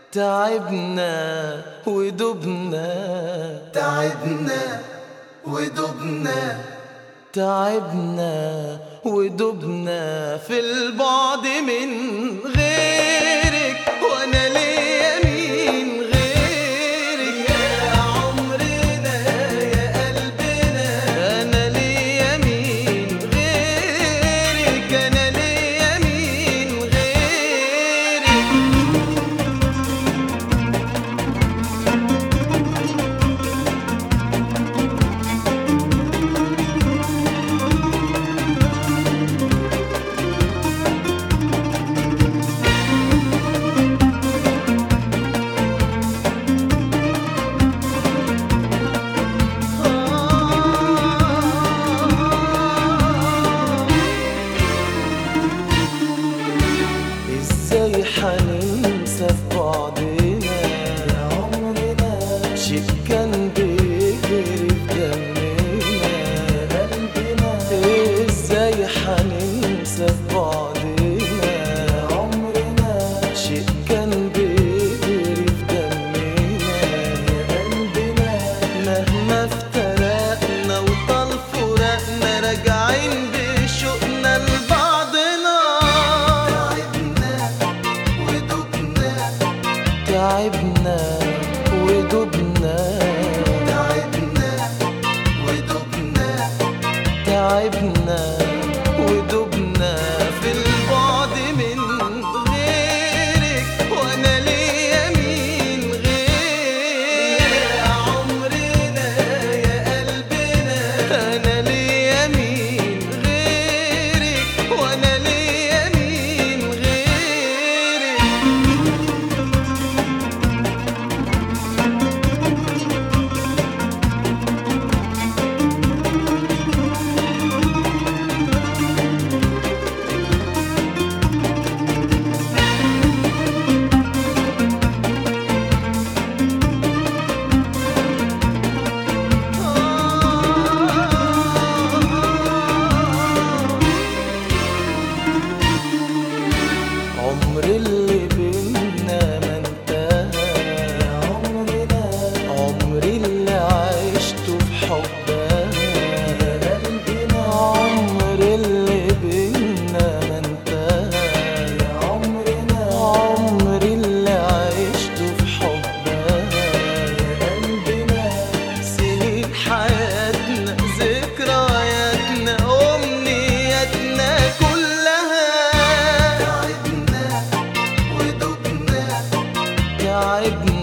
تعبنا ودبنا، تعبنا ودبنا، تعبنا ودبنا في البعد من غيرك، وانا ليا مين غيرك يا عمرنا يا قلبنا. انا ليا مين غيرك، انا ليا مين غيرك. ازاي حننسى في بعضنا يا عمرنا شيء كان بيجري في دمنا يا قلبنا. ازاي حننسى في بعضنا يا عمرنا شيء كان بيجري في دمنا يا قلبنا. مهما افترقنا وطال فراقنا راجعين بشوقنا لبعضنا. تعبنا ودبنا، تعبنا ودبنا، تعبنا ودبنا، تعبنا ودبنا في البعد من غيرك، وانا ليا مين غيرك يا عمرنا يا قلبنا. انا ليا مين غيرك، وانا ليا مين غيرك. عمر اللي بينا ما انتهى يا عمرنا عمري اللي عشته في حبها يا قلبنا. عمر اللي بينا ما انتهى يا عمرنا عمري اللي عشته في حبها يا قلبنا. سنين حياتنا ذكرياتنا أمنياتنا كلها. تعبنا ودبنا، تعبنا